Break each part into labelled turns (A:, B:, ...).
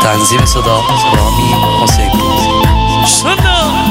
A: تنظیم صدا رامی حسین پور.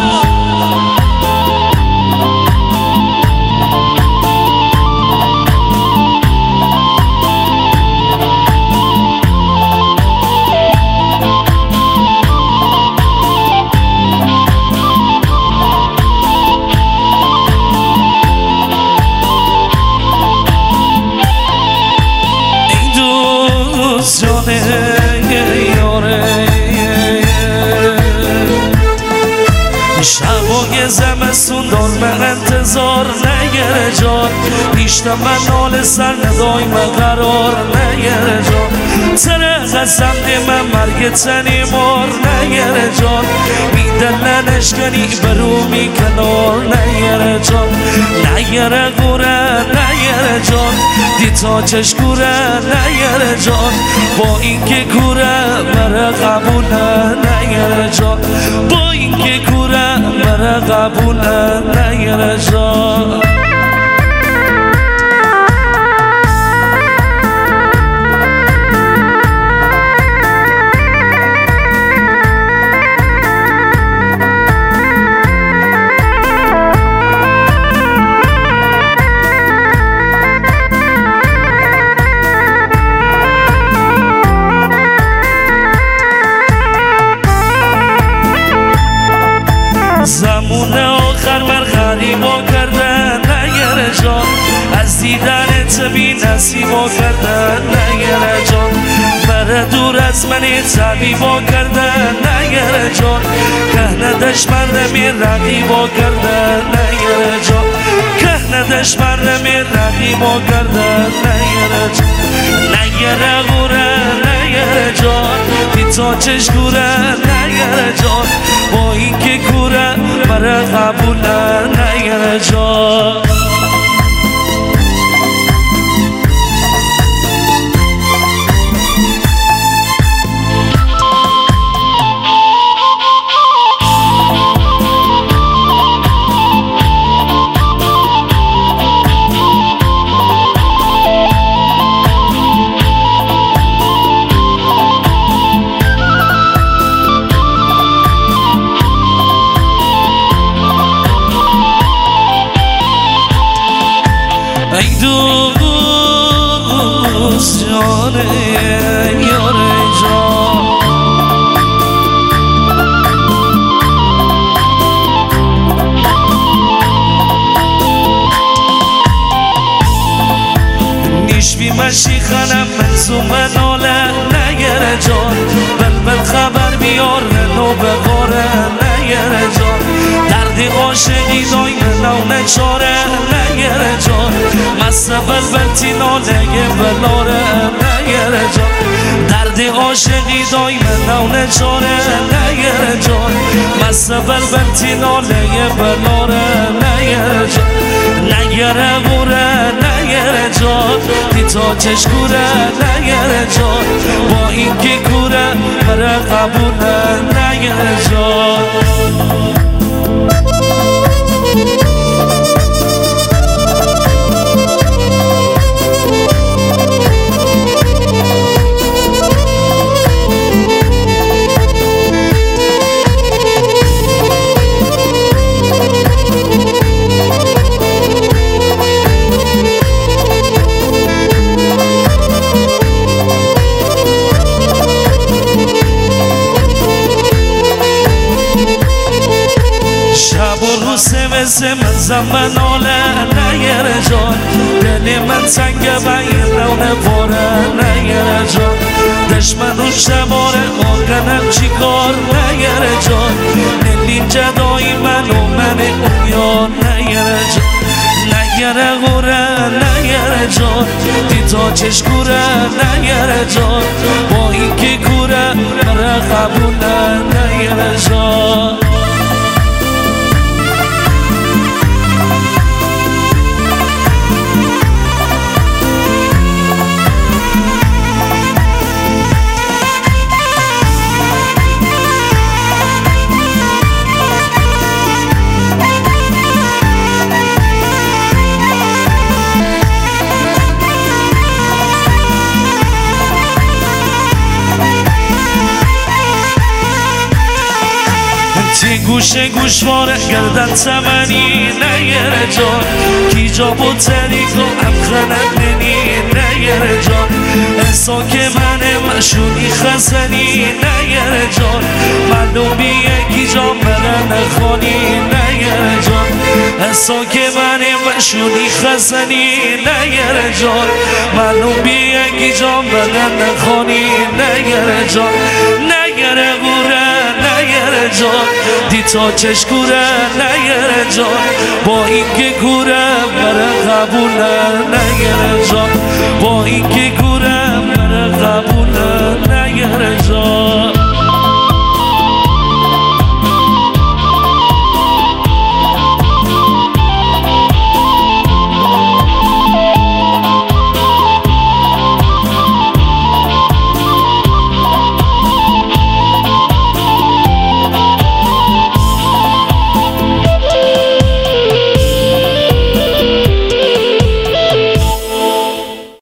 B: شبای زمستون دار من انتظار نگره جان پیشت من نال سر ندای من قرار نگره جان تره قسم دی من مرگ تنی مار نگره جان میدل نشکنی برو می کنار نگره جان نگره گوره نگره جان دی تا چشگوره نگره جان با اینکه گوره بره قبوله نگره جان با اینکه گوره بره قبوله نگره جان زمان آخر من غریبا کردن نگره جان از دیدن بی نصیبا کردن نگره جان بره دور از من طبیبا کردن نگره جان که ندشمن می رقیبا کردن نگره جان که ندشمن می رقیبا کردن نگره جان نگره غوره نگره جان بی تا چشگوره نگره جان با اینکه کوره بره قبوله نگره جان ای دوست جانه یاره جان نیش بی مشی خانم منظوم ناله نگره جان بلبل خبر بیار نو بخوره نگره جان دردی عاشقی دای نو نچاره نگره جان مست بلبل تی ناله بلاره نگره جان دردی عاشقی دای نو نچاره نگره جان مست بلبل تی ناله بلاره نگره جان نگره غوره نگره جان دی تا چشگوره نگره جان با اینکه کوره بره قبوله نگره جان مثل من زمان آله نگره جان دل من سنگ بین رونه پاره نگره جان دشمن و شباره آگنم چی کار نگره جان دلین جدایی من و من اون یار نگره جان نگره غوره نگره جان دی تا چشگوره نگره جان با اینکه کوره بره قبوله نگره جان گوشه گوشواره گردن تمنی نیره جان کی جا با طریقا هم خندنی نیره جان احسا که من مشونی خزنی نیره جان معلوم یکی جا من نخوانی نیره جان احسا که من مشونی خزنی نیره جان معلوم یکی جا من نخوانی نیره جان نیره غوره نیره جان دیتا چشکوره نیره جان با اینکه گوره بره قبوله نیره جان با اینکه گوره بره قبوله